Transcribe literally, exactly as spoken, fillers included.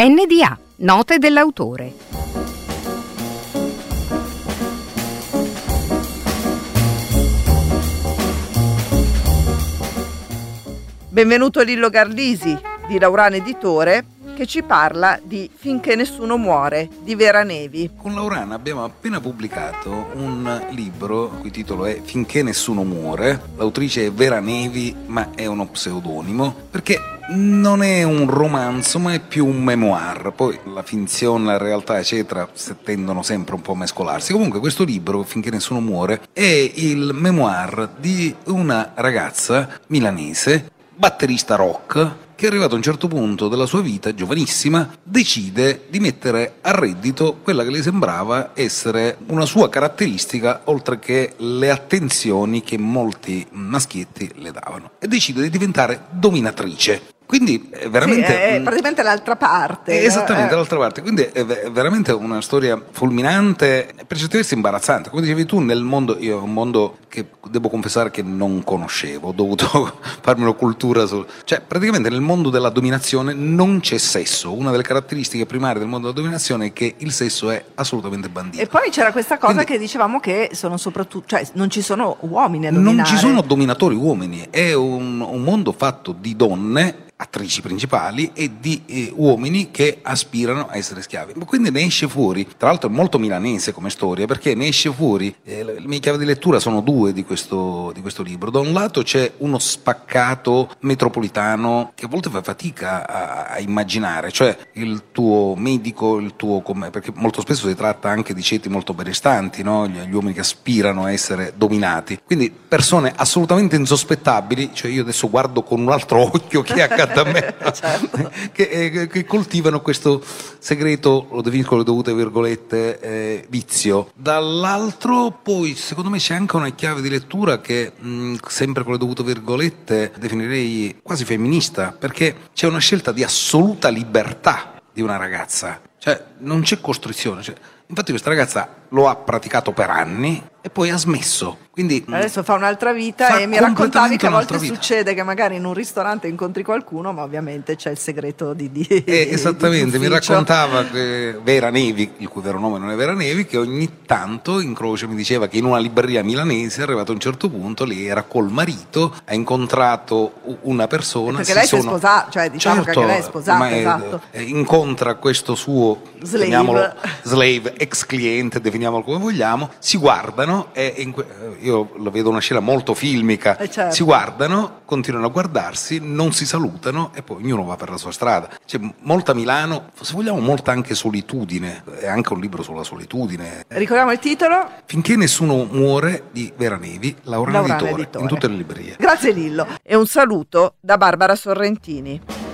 N D A, note dell'autore. Benvenuto Lillo Garlisi di Laurana Editore, che ci parla di Finché nessuno muore di Vera Nevi. Con Laurana abbiamo appena pubblicato un libro il cui titolo è Finché nessuno muore. L'autrice è Vera Nevi, ma è uno pseudonimo perché non è un romanzo ma è più un memoir. Poi la finzione, la realtà eccetera tendono sempre un po' a mescolarsi. Comunque questo libro, Finché nessuno muore, è il memoir di una ragazza milanese, batterista rock, che arrivato a un certo punto della sua vita, giovanissima, decide di mettere a reddito quella che le sembrava essere una sua caratteristica, oltre che le attenzioni che molti maschietti le davano, e decide di diventare dominatrice. Quindi è veramente sì, è praticamente l'altra parte. È esattamente eh. l'altra parte. Quindi è veramente una storia fulminante, per certi versi imbarazzante. Come dicevi tu, nel mondo, io è un mondo che devo confessare che non conoscevo, ho dovuto farmi una cultura su. Cioè, praticamente nel mondo della dominazione non c'è sesso. Una delle caratteristiche primarie del mondo della dominazione è che il sesso è assolutamente bandito. E poi c'era questa cosa Quindi, che dicevamo che sono soprattutto, cioè non ci sono uomini a dominare. Non ci sono dominatori uomini, è un, un mondo fatto di donne, attrici principali, e di eh, uomini che aspirano a essere schiavi. Quindi ne esce fuori, tra l'altro è molto milanese come storia, perché ne esce fuori, eh, le mie chiavi di lettura sono due di questo, di questo libro. Da un lato c'è uno spaccato metropolitano che a volte fa fatica a, a immaginare, cioè il tuo medico, il tuo, perché molto spesso si tratta anche di ceti molto benestanti, no? gli, gli uomini che aspirano a essere dominati, quindi persone assolutamente insospettabili, cioè io adesso guardo con un altro occhio che accade a me, certo. che, eh, che coltivano questo segreto, lo definisco con le dovute virgolette, eh, vizio. Dall'altro poi secondo me c'è anche una chiave di lettura che mh, sempre con le dovute virgolette definirei quasi femminista, perché c'è una scelta di assoluta libertà di una ragazza, cioè non c'è costrizione, cioè, infatti questa ragazza lo ha praticato per anni e poi ha smesso. Quindi adesso fa un'altra vita fa e mi raccontavi che a volte vita. succede che magari in un ristorante incontri qualcuno, ma ovviamente c'è il segreto di, di eh, esattamente, di mi raccontava che Vera Nevi, il cui vero nome non è Vera Nevi, che ogni tanto incrocia, mi diceva che in una libreria milanese, arrivato a un certo punto, lei era col marito, ha incontrato una persona, perché si lei sono... si è sposata, cioè diciamo certo, che lei è sposata, è, esatto. È, incontra questo suo slave, chiamiamolo slave, ex cliente, definiamolo come vogliamo, si guardano e in que- io lo vedo una scena molto filmica, eh certo. si guardano, continuano a guardarsi, non si salutano e poi ognuno va per la sua strada. C'è molta Milano, se vogliamo molta anche solitudine, è anche un libro sulla solitudine. Ricordiamo il titolo? Finché nessuno muore di Vera Nevi, Laurana Laurana Editore, Editore, in tutte le librerie. Grazie Lillo e un saluto da Barbara Sorrentini.